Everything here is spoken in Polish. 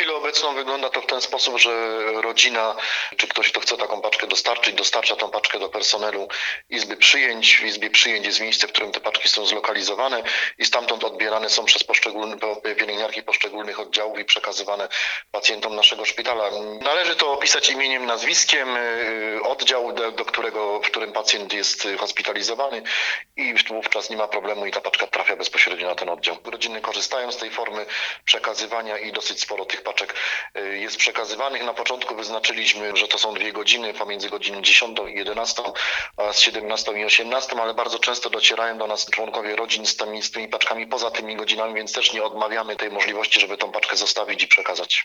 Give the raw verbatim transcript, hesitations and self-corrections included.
chwilę obecną wygląda to w ten sposób, że rodzina, czy ktoś, kto chce taką paczkę dostarczyć, dostarcza tą paczkę do personelu Izby Przyjęć. W Izbie Przyjęć jest miejsce, w którym te paczki są zlokalizowane i stamtąd odbierane są przez poszczególne pielęgniarki poszczególnych oddziałów i przekazywane pacjentom naszego szpitala. Należy to opisać imieniem, nazwiskiem, oddział, do, do którego, w którym pacjent jest hospitalizowany i wówczas nie ma problemu i ta paczka trafia bezpośrednio na ten oddział. Rodziny korzystają z tej formy przekazywania i dosyć sporo tych paczek jest przekazywanych. Na początku wyznaczyliśmy, że to są dwie godziny, pomiędzy godziną dziesiątą i jedenastą oraz siedemnastą i osiemnastą, ale bardzo często docierają do nas członkowie rodzin z tymi, z tymi paczkami poza tymi godzinami, więc też nie odmawiamy tej możliwości, żeby tą paczkę zostawić i przekazać.